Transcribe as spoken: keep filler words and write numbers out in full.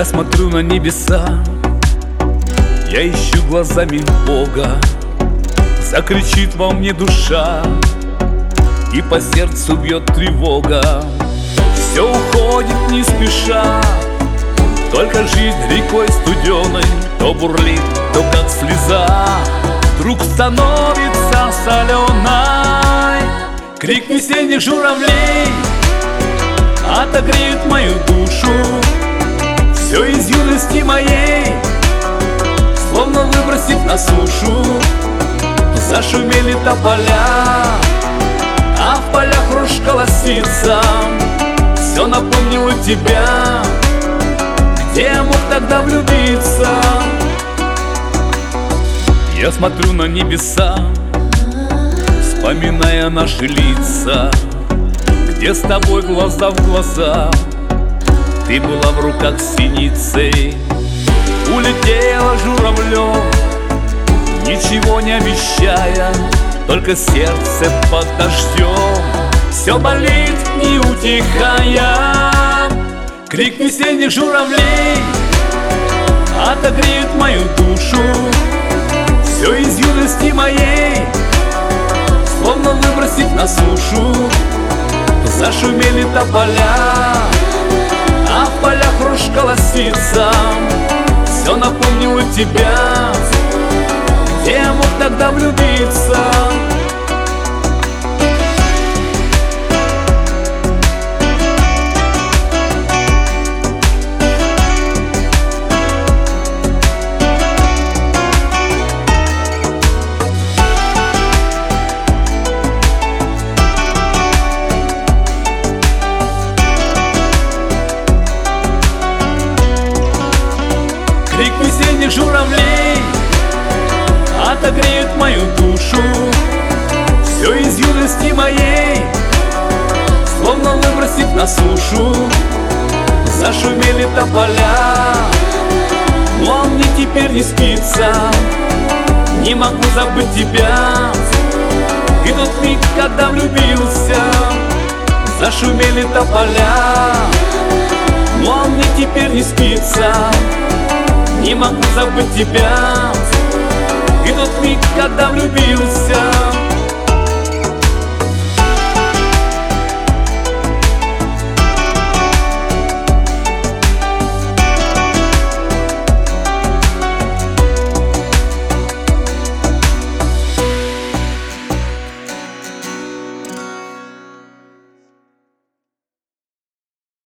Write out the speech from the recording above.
Я смотрю на небеса, я ищу глазами Бога. Закричит во мне душа, и по сердцу бьет тревога. Все уходит не спеша, только жизнь рекой студеной то бурлит, то как слеза вдруг становится соленой. Крик весенних журавлей отогреет мою душу. Все из юности моей, словно выбросив на сушу. Зашумели тополя, а в полях рожь колосится. Все напомнило тебя, где я мог тогда влюбиться. Я смотрю на небеса, вспоминая наши лица, где с тобой глаза в глаза ты была в руках синицей. Улетела журавлем, ничего не обещая, только сердце под дождем все болит, не утихая. Крик весенних журавлей отогреет мою душу. Все из юности моей, словно выбросив на сушу. Зашумели тополя, а в полях рожь колосится. Все напомнило тебя, где я мог тогда влюбиться. Крик весенних журавлей отогреет мою душу. Все из юности моей, словно выбросив на сушу. Зашумели тополя, но мне теперь не спится. Не могу забыть тебя и тот миг, когда влюбился. Зашумели тополя, но мне теперь не спится. Не могу забыть тебя и тот миг, когда влюбился.